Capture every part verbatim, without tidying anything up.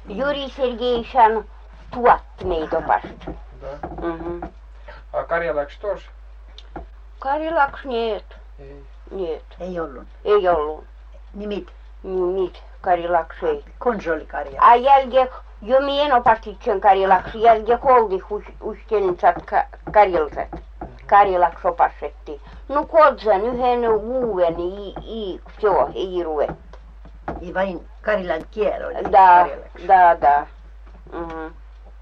Юрий Сергеевич on tuhat meitä opasta. Да. Угу. А Karjalaksi тоже? Karjalaksi нет. Ei. Нет. Ei ollut. Ei ollut. Nimit. Nimit Karjalaksi ei. Konsa oli Karjala? A jälkeen jo mien opastiksen Karjalaksi. Jälkeen koldi uskelinsat Karjalsat. Karjalaksi opastettiin. No kodsan yhden vuoden i, i, joo, ei ruvet. I vain Karjalan kieli oli Da, Karjalaksi. da, da. Mhm.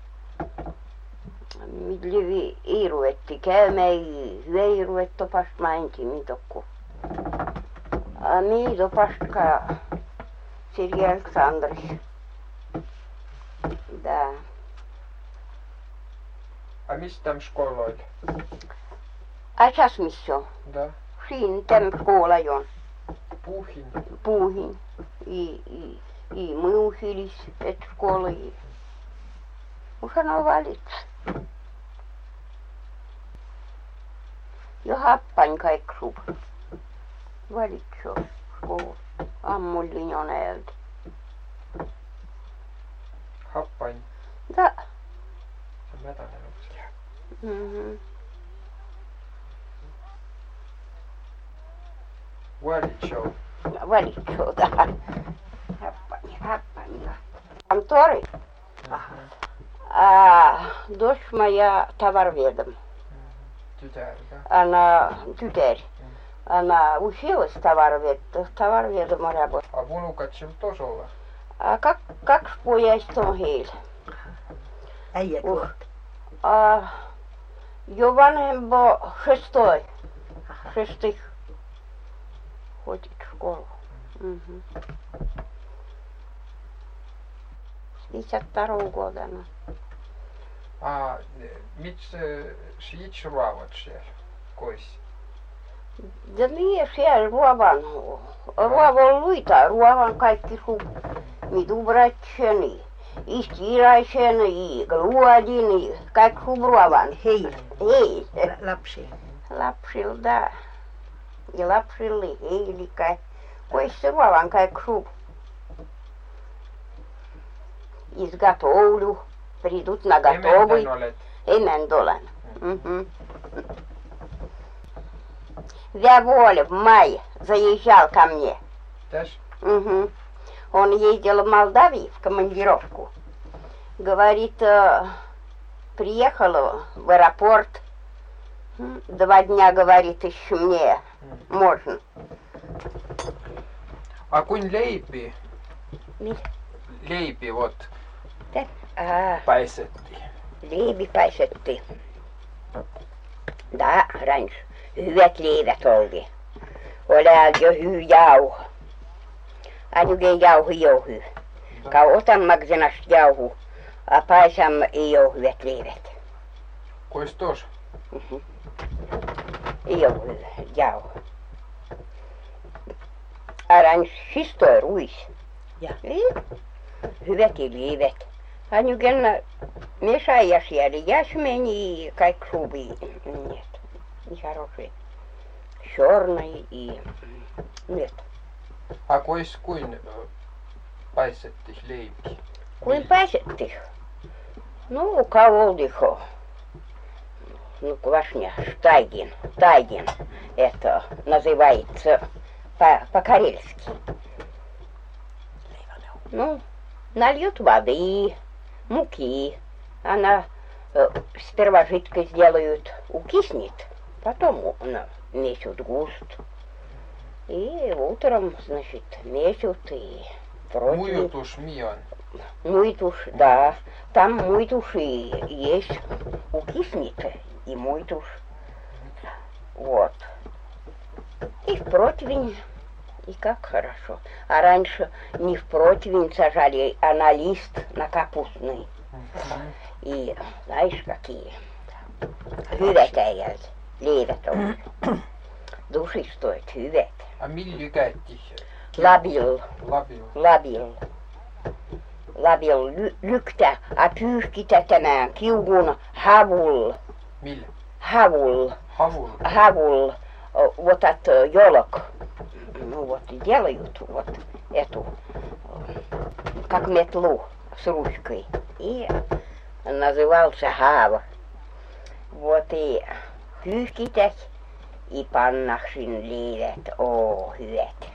Millä ei ruvetti käymään, ei ruvettu opasta, mä en tiedä mitokku. A mi opastka Sergei Aleksandrovich. Da. A missä tam škola oli? A čas missä on? Da. Siinä tämän škola on. Puhin. Puhin. I, i, i мы учились в этой школе. Уж она валится. Jo happain kaikki sup. Valitso školu. Ammullin on äältä. Happain. Da. Se mätänen on siellä. Mhm. Valitso. Valitso da. Happain, happain. Am tori. A došla moja tavarvedam. Tytär, da. Она tytär. Она училась товаровед, товароведом работать. A vunukatsil тоже olla? А как, kaksi pojasta on heillä. Äijät Uh. luot. A jo vanhempi šestoj. Šestih hodit školu. Mhm. Viisat taron godana. A miks šiić ruovat siellä? Kois? Ja mie siellä ruovan, ruovan luita, ruovan kaikki sun, mitu bratseni, istilaiseni, luodini, kaikki sun ruovan. Hei. Hei, Lapsi. lapsilta ja lapsille heili kai, kois se ruovan kaikki sun. Изготовлю, придут на готовый. Emäntä olet. Emäntä olen. Угу. Вяволя в мае заезжал ко мне. Täs? Угу. Он ездил в Молдавию в командировку. Говорит, э, приехал в аэропорт. М, Два дня, говорит, еще мне можно. A kuin leipi? Mis? Leipi, vot, А, paisetti. leivi paisettiin. Да, раньше. Hyvät leivät oli. Oli jo hyvä jauho. A nykyään jauho ei ole hyvä. Ka otan magazanasta jauho, a paisam ei ole hyvät leivät. Kois tos? Mhm. Ei ole hyvä jauho. A раньше чистой руis. Ja. Hyvät leivät. A nykyään miesaaja siellä jäsmeni kaikki suvi. Нет. И хорошие. Черный и нет. A kois kuin paisetti leipi? Kuin pääsettiin? Ну, кого ну, квашня, штайгин, тайгин, это называется по- по-карельски. Ну, нальют воды, муки, она э, сперва жидко сделают, укиснет, потом она месят густ. И утром, значит, месят и противень. Muijutus mion. Муйтуш, да. Там муйтуш и есть. Укиснет и муйтуш. Вот. И в противень. И как хорошо. А раньше не в противень сажали, а на лист, на капустный. И знаешь, какие hyvät äijät, leivät on. Dushistoit hyvät. A milli käytti? Labil, Labil. labil. Labil ly- lyktä, a pyyhkitä tämän kiugun havul, Millä? havul, Havul. havul, о, вот от елок, ну вот делают вот эту, как метлу, с И назывался Хава. Вот и пyyhkitäs i pannaksin liivet, oo hyvät.